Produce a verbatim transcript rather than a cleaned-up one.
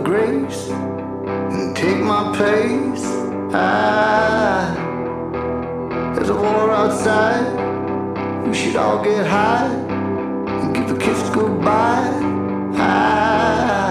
grace and take my pace. Ah, there's a war outside. We should all get high and give a kiss goodbye. Ah.